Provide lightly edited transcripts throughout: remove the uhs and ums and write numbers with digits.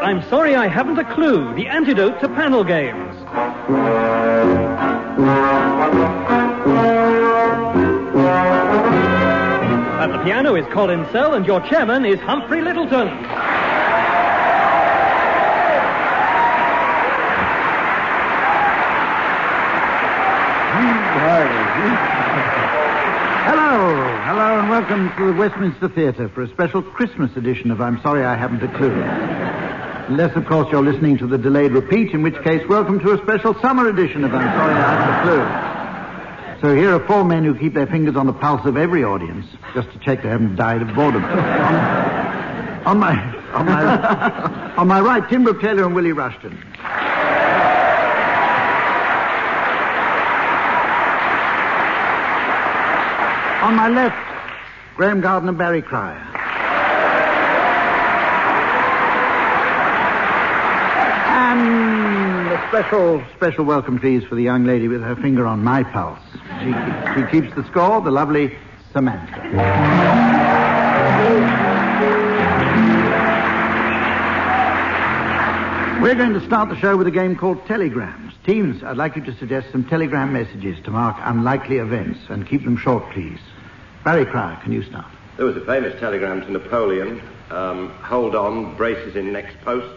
I'm sorry I haven't a clue. The antidote to panel games. At the piano is Colin Sell, and your chairman is Humphrey Littleton. Hello, and welcome to the Westminster Theatre for a special Christmas edition of I'm Sorry I Haven't a Clue. Unless, of course, you're listening to the delayed repeat, in which case, welcome to a special summer edition of I'm Sorry I Haven't a Clue. So here are four men who keep their fingers on the pulse of every audience, just to check they haven't died of boredom. On my right, Tim Brooke Taylor and Willie Rushton. On my left, Graham Garden and Barry Cryer. And a special welcome, please, for the young lady with her finger on my pulse. She keeps the score, the lovely Samantha. We're going to start the show with a game called Telegrams. Teams, I'd like you to suggest some telegram messages to mark unlikely events, and keep them short, please. Barry Cryer, can you start? There was a famous telegram to Napoleon. Hold on, braces in next post.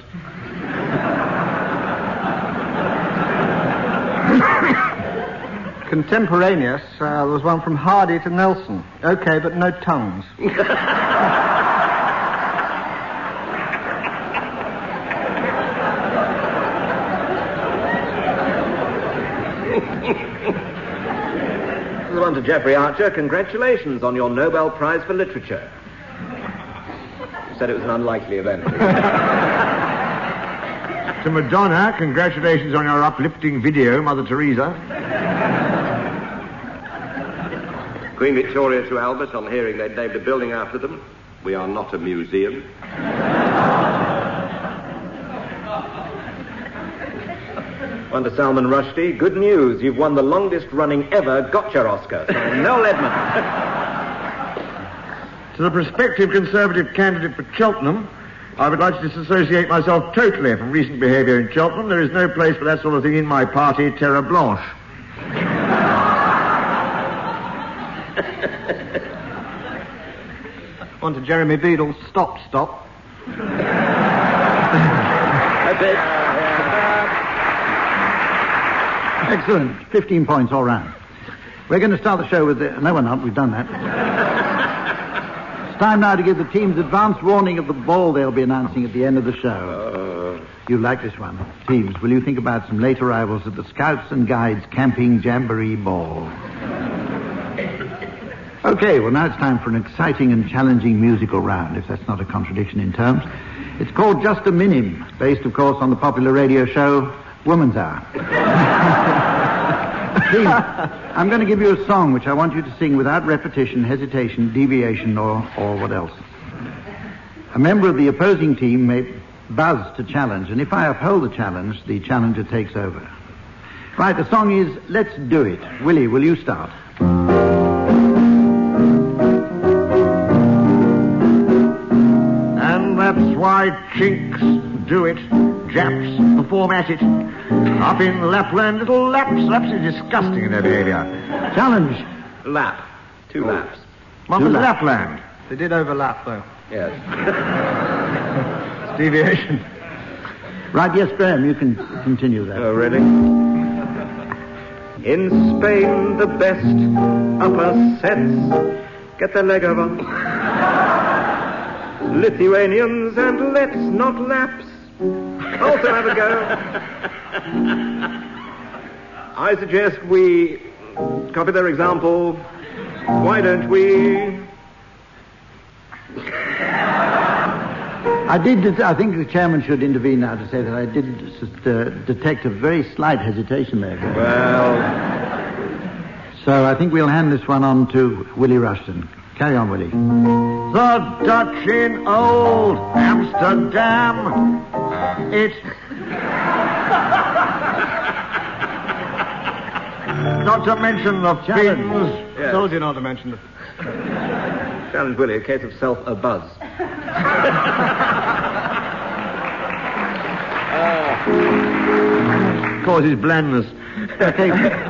Contemporaneous, there was one from Hardy to Nelson. Okay, but no tongues. To Jeffrey Archer, congratulations on your Nobel Prize for Literature. You said it was an unlikely event. To Madonna, congratulations on your uplifting video, Mother Teresa. Queen Victoria to Albert on hearing they'd named a building after them. We are not a museum. One to Salman Rushdie. Good news. You've won the longest-running ever Gotcha Oscar. Noel Edmonds. To the prospective Conservative candidate for Cheltenham, I would like to disassociate myself totally from recent behaviour in Cheltenham. There is no place for that sort of thing in my party, Terra Blanche. One to Jeremy Beadle. Stop. That's it. Excellent. 15 points all round. We're going to start the show with the... No, we're not. We've done that. It's time now to give the teams advance warning of the ball they'll be announcing at the end of the show. You like this one. Teams, will you think about some late arrivals at the Scouts and Guides Camping Jamboree Ball? Okay, well, now it's time for an exciting and challenging musical round, if that's not a contradiction in terms. It's called Just a Minim, based, of course, on the popular radio show Woman's Hour. Please, I'm going to give you a song which I want you to sing without repetition, hesitation, deviation, or what else. A member of the opposing team may buzz to challenge, and if I uphold the challenge, the challenger takes over. Right, the song is Let's Do It. Willie, will you start? And that's why chinks do it. Japs perform at it. Up in Lapland, little laps. Laps is disgusting in their behaviour. Challenge. Lap. 2 laps. One was Lapland. They did overlap, though. Yes. It's deviation. Right, yes, Graham, you can continue that. Oh, really? In Spain, the best upper sets get their leg over. Lithuanians and let's not laps also have a go. I suggest we copy their example. Why don't we? I think the chairman should intervene now to say that I did detect a very slight hesitation there. Well... So I think we'll hand this one on to Willie Rushton. Carry on, Willie. The Dutch in old Amsterdam. It's... Not to mention the Finns. Yes. Told you not to mention the... Challenge Willie, a case of self-a-buzz. It causes blandness. Okay.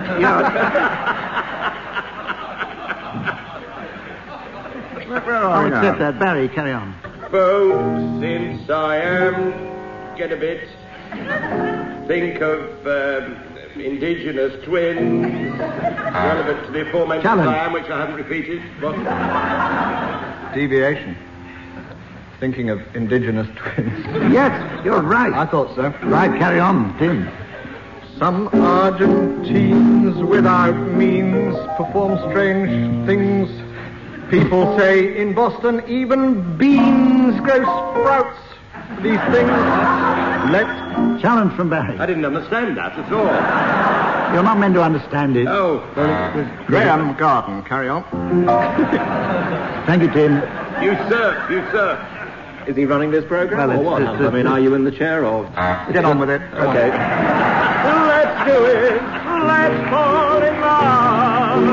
I'll accept that. Barry, carry on. Oh, since I am... get a bit... think of indigenous twins relevant to the aforementioned Challenge. plan, which I haven't repeated. What? Deviation. Thinking of indigenous twins. Yes, you're right. I thought so. Right, carry on, Tim. Some Argentines without means perform strange things. People say in Boston even beans grow sprouts. These things. Challenge from Barry. I didn't understand that at all. You're not meant to understand it. Oh, Graham Garden, carry on. Thank you, Tim. you sir. Is he running this program Well, or what? it's- I mean, are you in the chair or... Get on with it. Okay. Let's do it. Let's fall in love.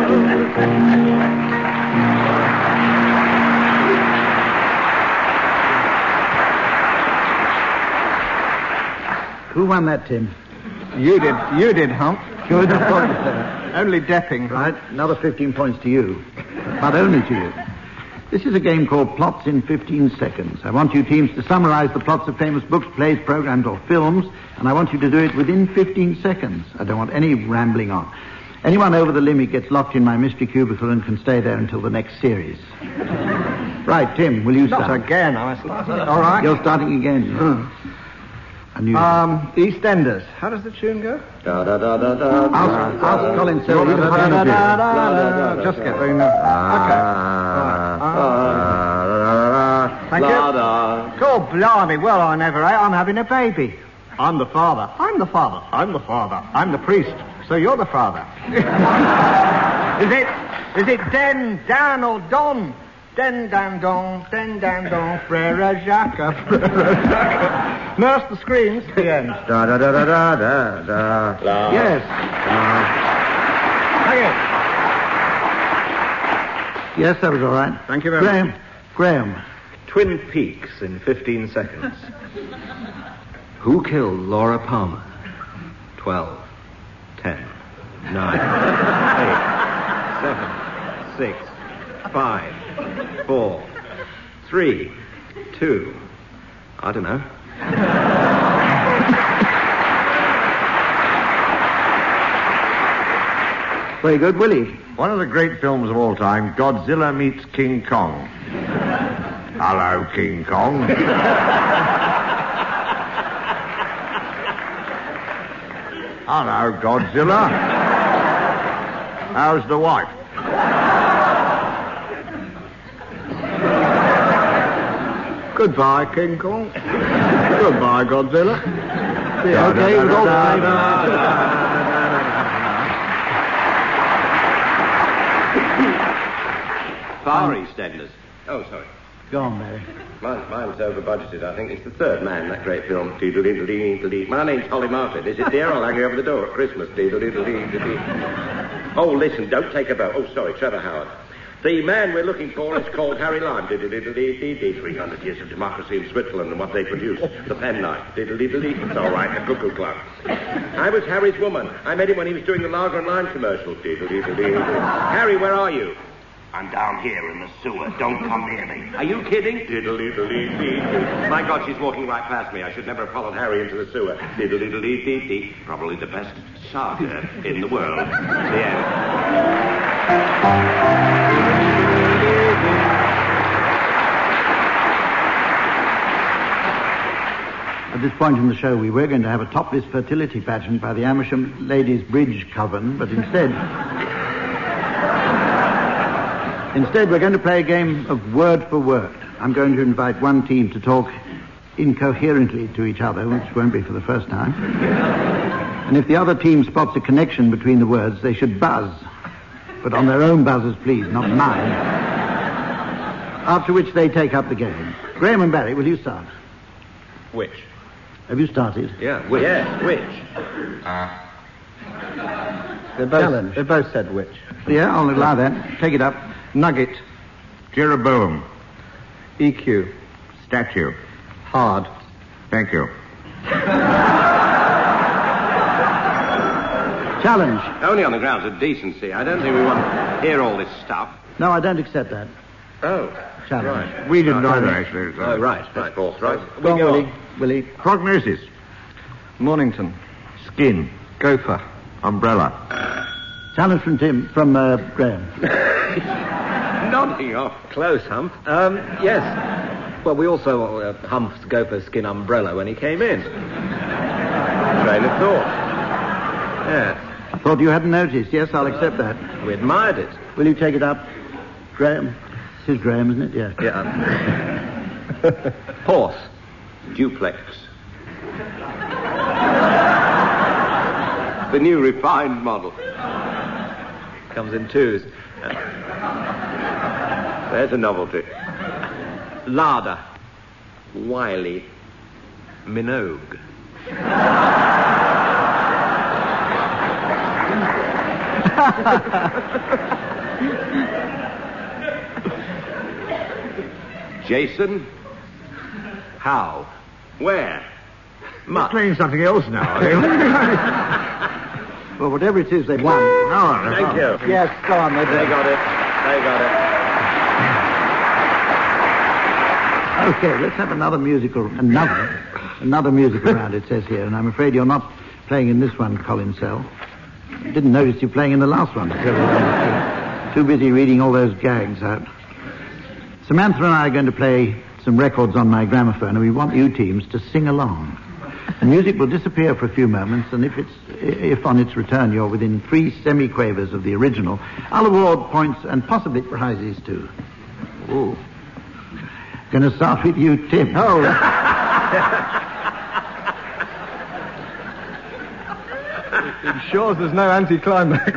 Who won that, Tim? You did, Hump. Good. I thought you said it. Only Depping. Right, another 15 points to you. But only to you. This is a game called Plots in 15 Seconds. I want you teams to summarize the plots of famous books, plays, programs, or films, and I want you to do it within 15 seconds. I don't want any rambling on. Anyone over the limit gets locked in my mystery cubicle and can stay there until the next series. Right, Tim, will you Not start? again. I started. All right. You're starting again. I knew EastEnders. How does the tune go? Da da da da da. Ask Colin Selleck to Da, find da, a da, period. da, da. Just get the... Okay. Thank you. God blimey, well, I never ate. I'm having a baby. I'm the father. I'm the father. I'm the father. I'm the priest. So you're the father. Is it Den, Dan, or Don? Den, Dan, Don, Frere Jacques, Frere Jacques. Nurse the screams. The end. Da da da da da da da. Yes. Thank you. Yes, that was all right. Thank you very much. Graham. Twin Peaks in 15 seconds. Who killed Laura Palmer? 12, 10, 9, 8, 7, 6, 5, 4, 3, 2. I don't know. Very good, Willie. One of the great films of all time, Godzilla meets King Kong. Hello, King Kong. Hello, Godzilla. How's the wife? Goodbye, King Kong. Goodbye, Godzilla. Okay, with all the Far EastEnders. Oh, sorry. Go on, Mary. Mine's over budgeted. I think it's The Third Man, that great film. Dee-doo-dee-doo-dee-doo-dee. My name's Holly Martin. Is it, dear? I'll hang you over the door at Christmas. Dee-doo-dee-doo-dee-doo-dee. Oh, listen, don't take a boat. Oh, sorry, Trevor Howard. The man we're looking for is called Harry Lime. Dee-doo-dee-doo-dee-dee. 300 years of democracy in Switzerland and what they produced. The penknife. Dee-doo-dee-doo-dee. It's all right, the cuckoo clock. I was Harry's woman. I met him when he was doing the Lager and Lime commercial. Dee-doo-dee-doo-dee. Harry, where are you? I'm down here in the sewer. Don't come near me. Are you kidding? Diddle-dee-dee-dee-dee. My God, she's walking right past me. I should never have followed Harry into the sewer. Diddle-dee-dee-dee-dee. Probably the best saga in the world. The end. At this point in the show, we were going to have a topless fertility pageant by the Amersham Ladies Bridge Coven, but instead we're going to play a game of word for word. I'm going to invite one team to talk incoherently to each other, which won't be for the first time. And if the other team spots a connection between the words, they should buzz. But on their own buzzers, please, not mine. After which they take up the game. Graham and Barry, will you start? Which? Have you started? Yeah, which? Yes, which? They both said which. Yeah, I'll allow that. Take it up. Nugget. Jeroboam. EQ. Statue. Hard. Thank you. challenge. Only on the grounds of decency. I don't think we want to hear all this stuff. No, I don't accept that. Oh. Challenge. Right. We didn't either, actually. So. Oh, right. Of course, right. Go on, Willie. Willie. Prognosis. Mornington. Skin. Gopher. Umbrella. Challenge from Graham. Nodding off. Close, Hump. Yes. Well, we also humped Gopher's skin umbrella when he came in. Train of thought. Yes. I thought you hadn't noticed. Yes, I'll accept that. We admired it. Will you take it up, Graham? This is Graham, isn't it? Yeah. Yeah. Horse. Duplex. The new refined model. Comes in twos. There's a novelty. Larder. Wiley. Minogue. Jason. How? Where? You're playing something else now. Well, whatever it is, they've won. No, Thank you. Yes, go on. They got it. They got it. Okay, let's have another musical round, it says here. And I'm afraid you're not playing in this one, Colin Sell. Didn't notice you playing in the last one. Too busy reading all those gags out. Samantha and I are going to play some records on my gramophone, and we want you teams to sing along. The music will disappear for a few moments, and if on its return you're within 3 semi-quavers of the original, I'll award points and possibly prizes too. Ooh. Going to start with you, Tim. Oh. It ensures there's no anticlimax.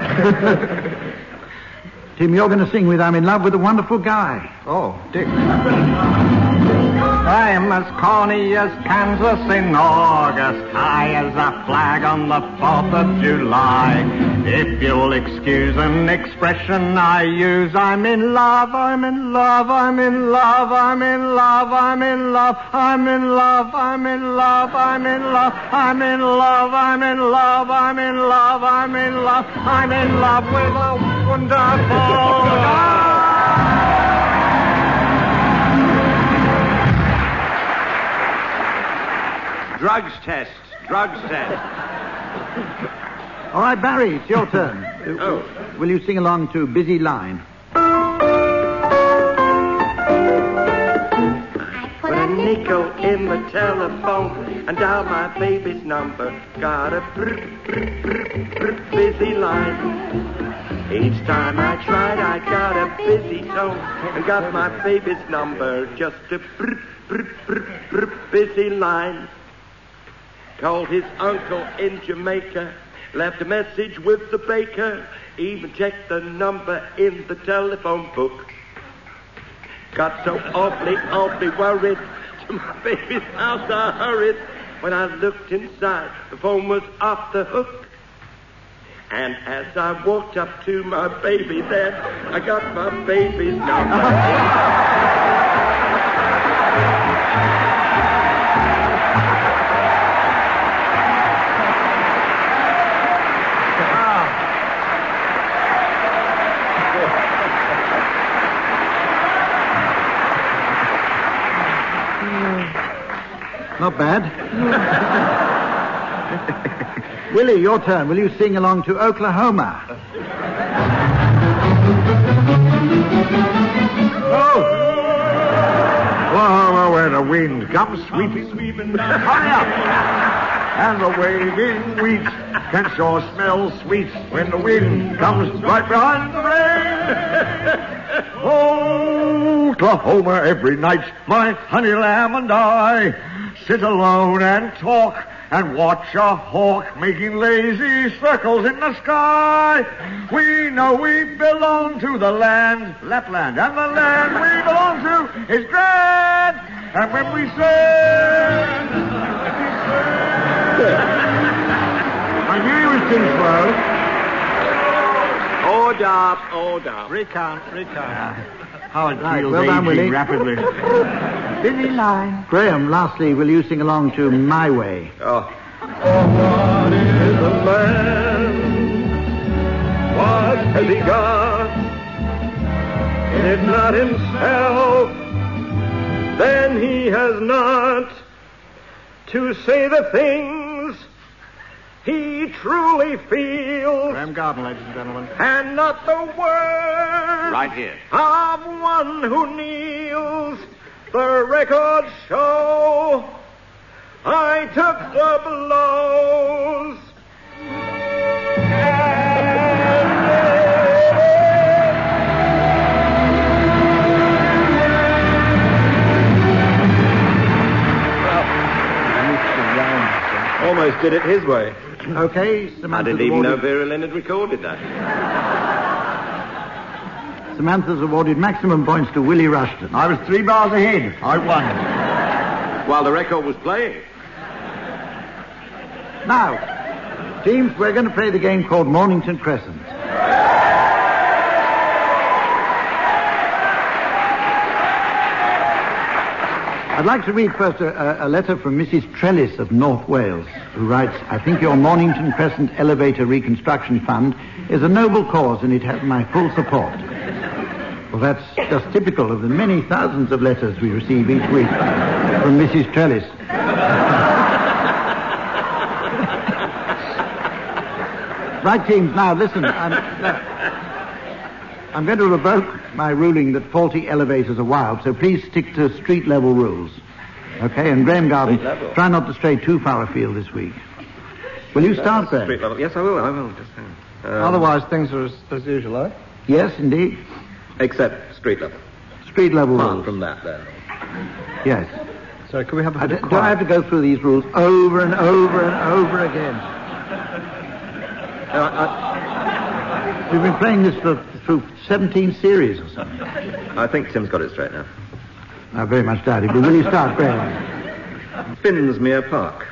Tim, you're going to sing with I'm in Love with a Wonderful Guy. Oh, Dick. I'm as corny as Kansas in August, high as a flag on the 4th of July. If you'll excuse an expression I use, I'm in love, I'm in love, I'm in love, I'm in love, I'm in love, I'm in love, I'm in love, I'm in love, I'm in love, I'm in love, I'm in love, I'm in love, I'm in love with a wonderful guy. Drugs test. All right, Barry, it's your turn. Oh. Will you sing along to Busy Line? Put a nickel in the telephone and dial my baby's number. Got a busy line. Each time I tried, I got a busy tone and got my baby's number. Just a busy line. Called his uncle in Jamaica, left a message with the baker, even checked the number in the telephone book. Got so awfully worried, to my baby's house I hurried. When I looked inside, the phone was off the hook. And as I walked up to my baby then, I got my baby's number. Not bad. Willie, your turn. Will you sing along to Oklahoma? Oh! Oklahoma, where the wind comes sweeping. Hurry up! And the waving wheat can sure smell sweet when the wind comes right behind the rain. Oklahoma, every night, my honey lamb and I sit alone and talk and watch a hawk making lazy circles in the sky. We know we belong to the land, Lapland, and the land we belong to is grand. And when we say, I knew he was too slow. Hold up. Recount. How it Right, feels well done, aging Willie. rapidly. Busy Line. Graham, lastly, will you sing along to My Way? Oh. What is a man? has he got? If not himself, then he has not to say the things he truly feels. Graham Garden, ladies and gentlemen. And not the words Right here. of one who kneels. The records show I took the blows. Almost did it his way. Okay, I Samantha's didn't even know awarded, Vera Lynn had recorded that. Samantha's awarded maximum points to Willie Rushton. I was 3 bars ahead. I won. While the record was playing. Now, teams, we're going to play the game called Mornington Crescent. I'd like to read first a letter from Mrs. Trellis of North Wales, who writes, I think your Mornington Crescent Elevator Reconstruction Fund is a noble cause and it has my full support. Well, that's just typical of the many thousands of letters we receive each week from Mrs. Trellis. Right, teams, now listen. I'm going to revoke my ruling that faulty elevators are wild, so please stick to street-level rules. Okay, and Graham Garden, try not to stray too far afield this week. Will you start, Graham? Street level. Yes, I will. Just Otherwise, things are as usual, eh? Yes, indeed. except street level. Street-level Apart rules. from that, then. Yes. So can we have a bit of Do I have to go through these rules over and over and over again? We've been playing this through 17 series or something. I think Tim's got it straight now. I very much doubt it, but will you start, Graham? Finsmere Park.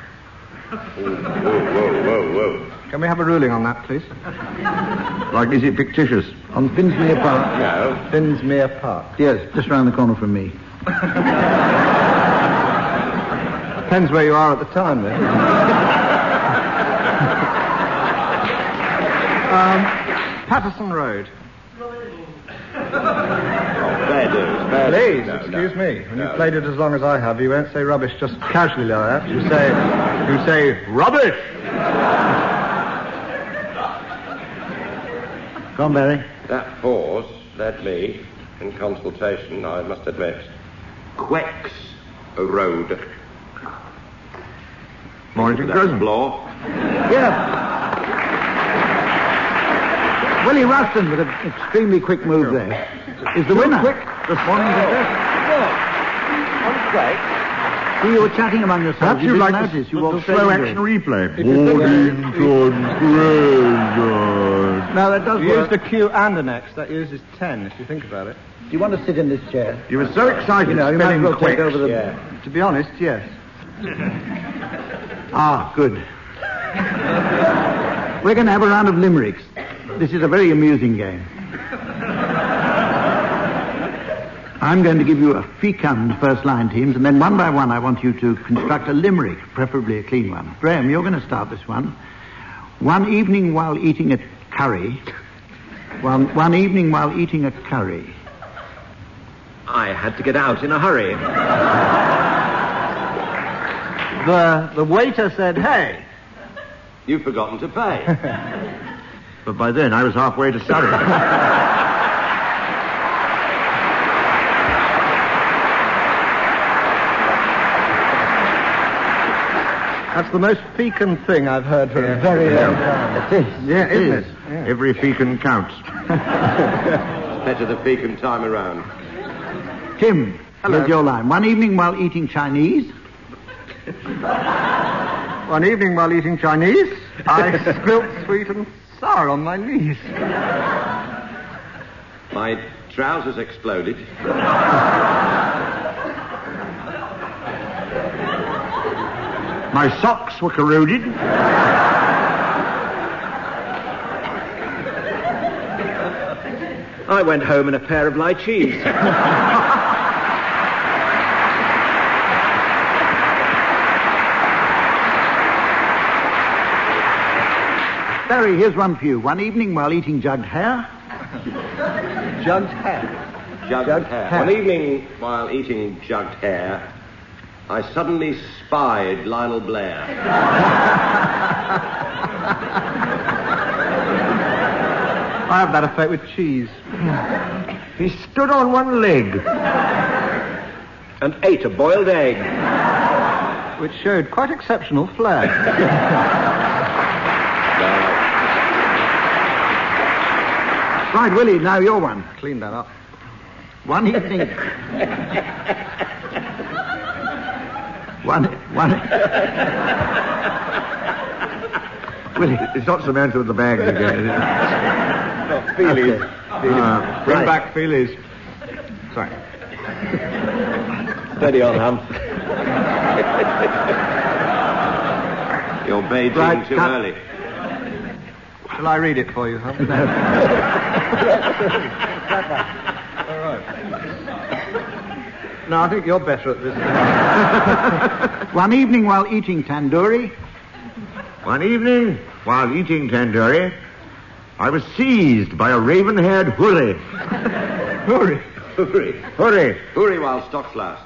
Whoa. Can we have a ruling on that, please? Like, is it fictitious? On Finsmere Park. No. Finsmere Park. Yes, just round the corner from me. Depends where you are at the time, then. Patterson Road. Fair dues. Please, excuse me. When you've played it as long as I have, you won't say rubbish just casually like that. You say rubbish. Go on, Barry. That pause led me, in consultation, I must admit, Quex Road. Mornington That's Crescent. Bloor. Yeah. Willie Rushton with an extremely quick move there. Is the winner. This morning. See, you were chatting among yourselves. Perhaps You you'd didn't like notice. the You walked slow straight into action it. replay. Mornington Crescent. No, that does You work. used a Q and an X. That uses 10, if you think about it. Do you want to sit in this chair? You were so excited You know, you might as spelling well take Quex. over the... Yeah. To be honest, yes. Ah, good. We're going to have a round of limericks. This is a very amusing game. I'm going to give you a fecund first line, teams, and then one by one I want you to construct a limerick, preferably a clean one. Graham, you're going to start this one. One evening while eating a curry... One evening while eating a curry... I had to get out in a hurry. The waiter said, hey. You've forgotten to pay. But by then I was halfway to Surrey. That's the most fecund thing I've heard for a very long time. It is. Yeah, isn't it? Yeah. Every fecund counts. Better the fecund time around. Tim, here's your line. One evening while eating Chinese... One evening while eating Chinese, I spilt sweet and sour on my knees. My trousers exploded. My socks were corroded. I went home in a pair of lychees. Barry, here's one for you. One evening while eating jugged hare... Jugged hare. Jugged hare. One evening, while eating jugged hare, I suddenly spied Lionel Blair. I have that effect with cheese. He stood on one leg And ate a boiled egg. Which showed quite exceptional flair. Right, Willie, now your one. Clean that up. One evening... One... Willie, It's not Samantha with the bags again, is it? Not Feelies. Bring Right. back Feelies. Sorry. Steady on, Hump. You're bathed Right, too cut. early. Shall I read it for you, huh? All right. No, I think you're better at this. one evening while eating tandoori... One evening, while eating tandoori, I was seized by a raven-haired hurry. Hurry. Hurry. Hurry. Hurry while stocks last.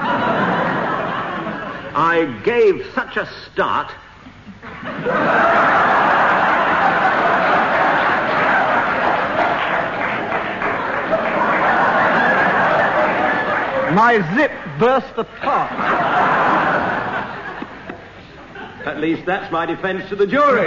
I gave such a start. My zip burst apart. At least that's my defence to the jury.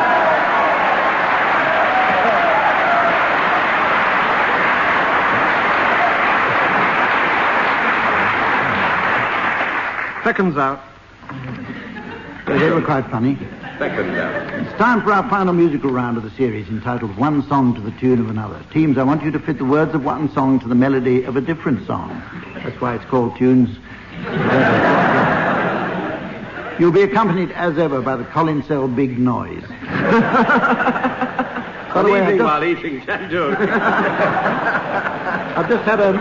Seconds out. They were quite funny. Second down. It's time for our final musical round of the series, entitled One Song to the Tune of Another. Teams, I want you to fit the words of one song to the melody of a different song. That's why it's called Tunes. You'll be accompanied, as ever, by the Colin Sell Big Noise. By the way, Evening while eating tandoori. I've just had a...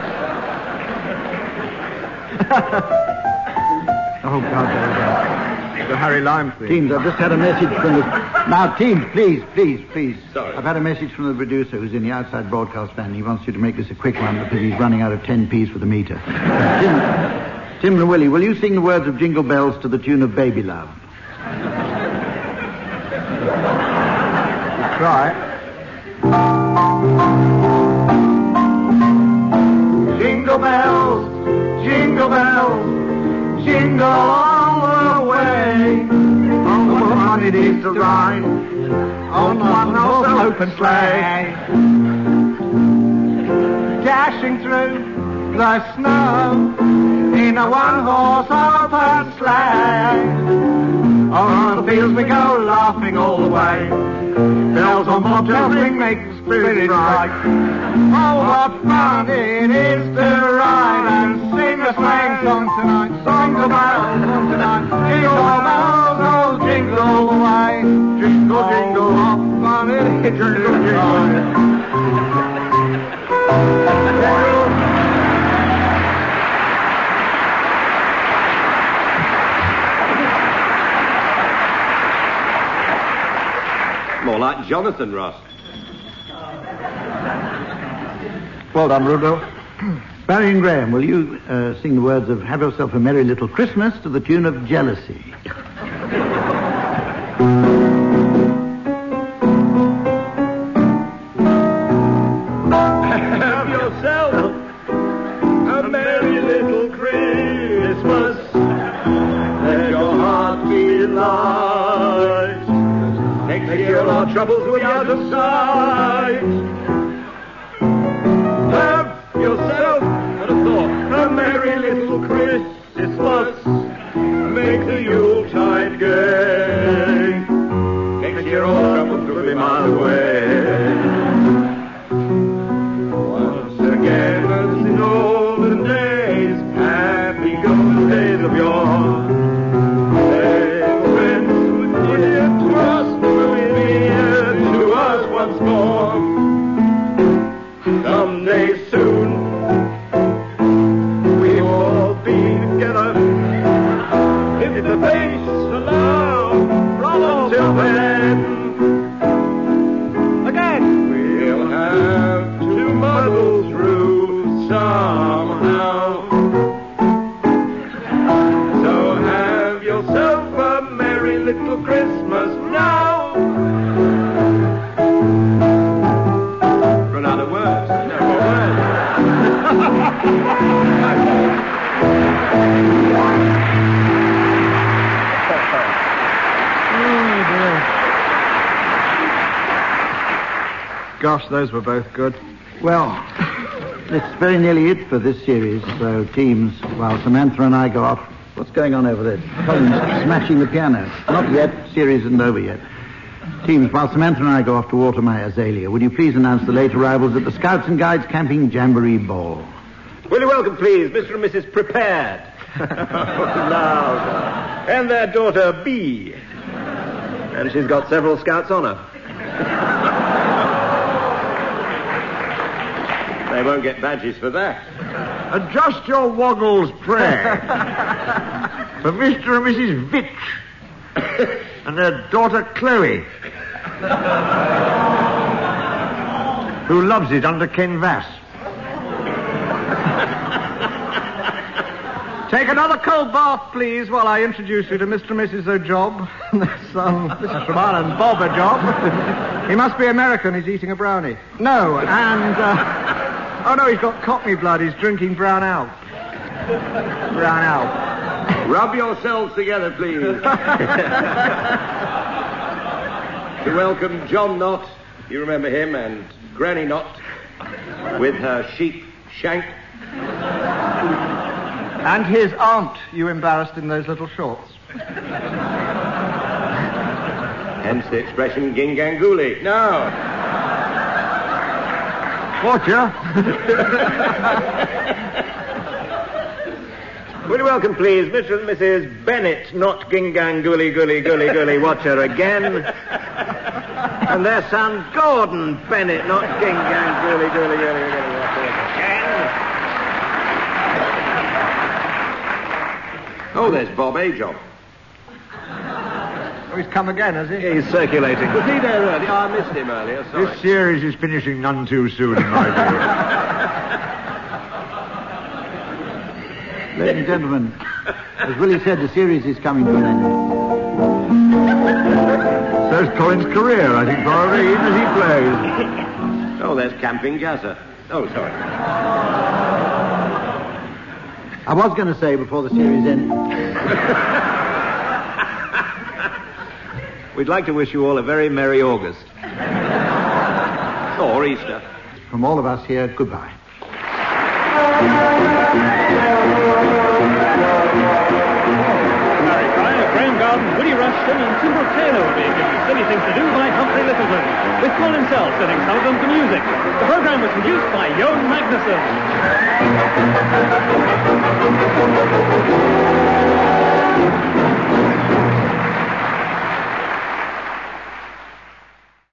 Oh, God, there we go. The Harry Lime thing. Teams, I've just had a message from the... Now, teams, please. Sorry. I've had a message from the producer who's in the outside broadcast band. He wants you to make this a quick one because he's running out of 10p's for the meter. Tim and Willie, will you sing the words of Jingle Bells to the tune of Baby Love? Try. Jingle bells, jingle all the way. On the one it is to ride, on one horse open sleigh. Dashing through the snow in a one-horse open sleigh. On the fields we go, laughing all the way. Bells on bobtails ring, make the spirit bright. Oh, what fun it is to ride and sing a sleighing song tonight. Jingle bells on tonight. Jingle bells, oh, jingle all the way. Jingle, jingle, what fun it is to ride. More like Jonathan Ross. Well done, Rudolph. Barry and Graham, will you sing the words of Have Yourself a Merry Little Christmas to the tune of Jealousy? Have yourself a merry little Christmas. Let your heart be light. Next year our troubles will be out of sight. Have yourself a merry little Christmas. Make the Yuletide gay. Next year all troubles will be miles away. Once again, as in olden days, happy golden days of yore. Friends who dear to us will be near to us once more. Someday soon, Gosh, those were both good. Well, it's very nearly it for this series. So, teams, while Samantha and I go off... What's going on over there? Colin's smashing the piano. Not yet. Series isn't over yet. Teams, while Samantha and I go off to water my azalea, would you please announce the late arrivals at the Scouts and Guides Camping Jamboree Ball? Will you welcome, please, Mr. and Mrs. Prepared? Loud. And their daughter, Bee. And she's got several Scouts on her. They won't get badges for that. Adjust your woggles, pray. For Mr. and Mrs. Vitch. And their daughter, Chloe. Who loves it under canvas. Take another cold bath, please, while I introduce you to Mr. and Mrs. O'Job. This is from Ireland, Bob O'Job. He must be American. He's eating a brownie. No, and... oh, no, he's got Cockney blood. He's drinking brown ale. Brown ale. Rub yourselves together, please. To welcome John Knott, you remember him, and Granny Knott, with her sheep shank. And his aunt, you embarrassed in those little shorts. Hence the expression Gingangooli. No. Watcher. Will you welcome, please, Mr. and Mrs. Bennett, not Gingangooli, Gooley, Watcher again. And their son, Gordon Bennett, not Gingangooli, Watcher again. Oh, there's Bob O'Job. Oh, he's come again, has he? He's circulating. Was he there earlier? Oh, I missed him earlier, sorry. This series is finishing none too soon, in my view. Ladies and gentlemen, as Willie said, the series is coming to an end. So's Colin's career, I think, probably, even as he plays. Oh, there's Camping Gaza. Oh, sorry. I was going to say before the series ends... We'd like to wish you all a very merry August. Or Easter. From all of us here, goodbye. Harry Cryer, Graham Garden, Woody Rushton, and Timber Taylor will be given Silly Things to Do by Humphrey Littleton, with Colin Sell setting some of them to music. The program was produced by Joan Magnuson.